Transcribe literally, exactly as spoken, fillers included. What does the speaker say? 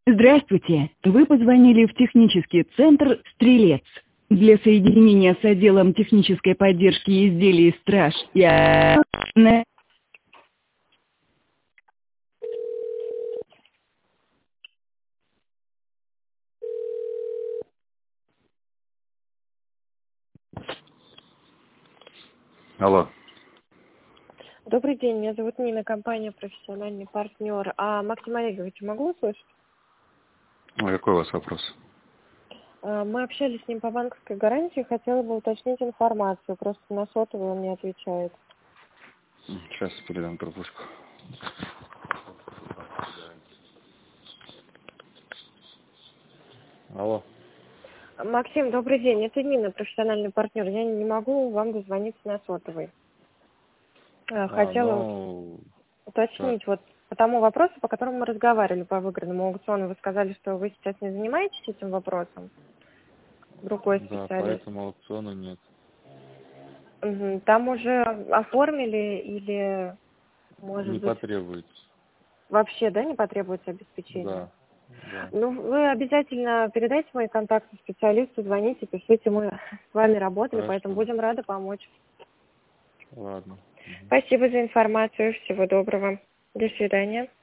Здравствуйте, вы позвонили в технический центр «Стрелец». Для соединения с отделом технической поддержки изделий «Страж» и А- на- Алло. Добрый день, меня зовут Нина, компания «Профессиональный партнер». А Максим Олегович, могу услышать? А какой у вас вопрос? А, Мы общались с ним по банковской гарантии, хотела бы уточнить информацию, просто на сотовый он не отвечает. Сейчас передам пропуск. Алло. Максим, добрый день, это Нина, профессиональный партнер. Я не могу вам дозвониться на сотовый. А, А, Хотела ну, уточнить вот по тому вопросу, по которому мы разговаривали по выигранному аукциону. Вы сказали, что вы сейчас не занимаетесь этим вопросом? Другой да, по специалист. этому аукциону нет. Мгм. Там уже оформили или, может Не быть, потребуется. вообще, да, не потребуется обеспечение? Да, да. Ну, вы обязательно передайте мои контакты специалисту, звоните, пишите, мы с вами работали, поэтому Хорошо. будем рады помочь. Ладно. Мгм. Спасибо за информацию, всего доброго. До свидания.